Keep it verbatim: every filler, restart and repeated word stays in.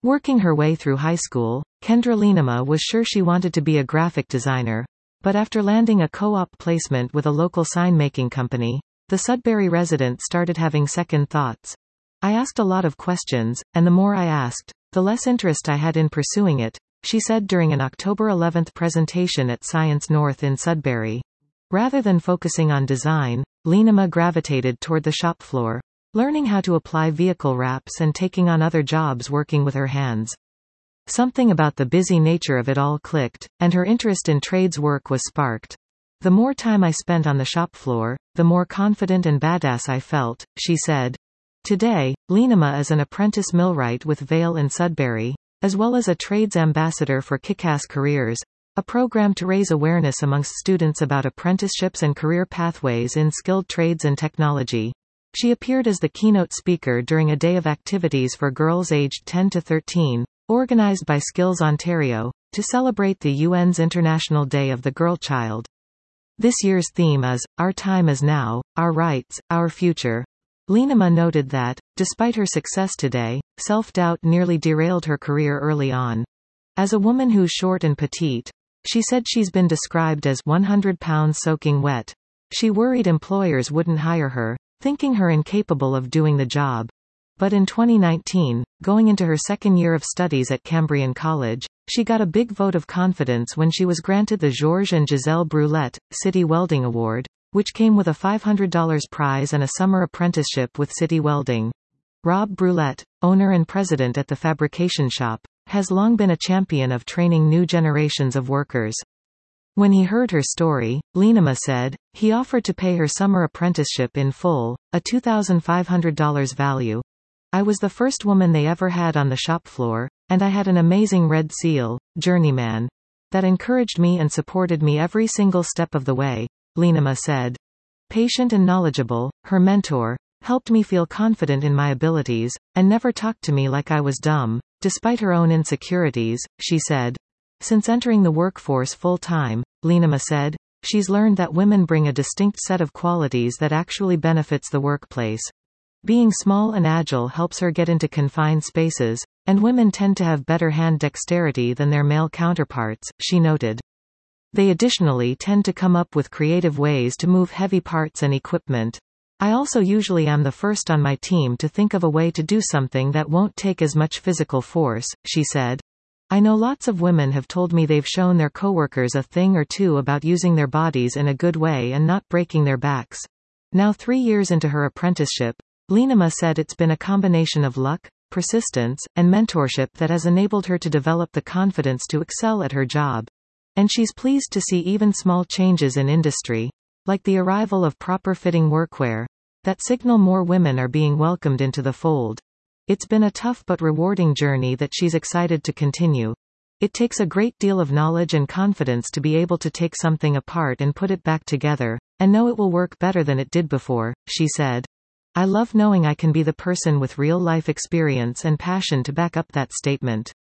Working her way through high school, Kendra Leenema was sure she wanted to be a graphic designer, but after landing a co-op placement with a local sign-making company, the Sudbury resident started having second thoughts. I asked a lot of questions, and the more I asked, the less interest I had in pursuing it, she said during an October eleventh presentation at Science North in Sudbury. Rather than focusing on design, Leenema gravitated toward the shop floor, learning how to apply vehicle wraps and taking on other jobs working with her hands. Something about the busy nature of it all clicked, and her interest in trades work was sparked. The more time I spent on the shop floor, the more confident and badass I felt, she said. Today, Leenema is an apprentice millwright with Vail and Sudbury, as well as a trades ambassador for Kickass Careers, a program to raise awareness amongst students about apprenticeships and career pathways in skilled trades and technology. She appeared as the keynote speaker during a day of activities for girls aged ten to thirteen, organized by Skills Ontario, to celebrate the U N's International Day of the Girl Child. This year's theme is, Our Time is Now, Our Rights, Our Future. Leenema noted that, despite her success today, self-doubt nearly derailed her career early on. As a woman who's short and petite, she said she's been described as one hundred pounds soaking wet. She worried employers wouldn't hire her, thinking her incapable of doing the job. But in twenty nineteen, going into her second year of studies at Cambrian College, she got a big vote of confidence when she was granted the Georges and Giselle Brulette City Welding Award, which came with a five hundred dollars prize and a summer apprenticeship with City Welding. Rob Brulette, owner and president at the fabrication shop, has long been a champion of training new generations of workers. When he heard her story, Leenema said, he offered to pay her summer apprenticeship in full, a two thousand five hundred dollars value. I was the first woman they ever had on the shop floor, and I had an amazing Red Seal, journeyman, that encouraged me and supported me every single step of the way, Leenema said. Patient and knowledgeable, her mentor, helped me feel confident in my abilities, and never talked to me like I was dumb, despite her own insecurities, she said. Since entering the workforce full-time, Leenema said, she's learned that women bring a distinct set of qualities that actually benefits the workplace. Being small and agile helps her get into confined spaces, and women tend to have better hand dexterity than their male counterparts, she noted. They additionally tend to come up with creative ways to move heavy parts and equipment. I also usually am the first on my team to think of a way to do something that won't take as much physical force, she said. I know lots of women have told me they've shown their coworkers a thing or two about using their bodies in a good way and not breaking their backs. Now three years into her apprenticeship, Leenema said it's been a combination of luck, persistence, and mentorship that has enabled her to develop the confidence to excel at her job. And she's pleased to see even small changes in industry, like the arrival of proper-fitting workwear, that signal more women are being welcomed into the fold. It's been a tough but rewarding journey that she's excited to continue. It takes a great deal of knowledge and confidence to be able to take something apart and put it back together, and know it will work better than it did before, she said. I love knowing I can be the person with real-life experience and passion to back up that statement.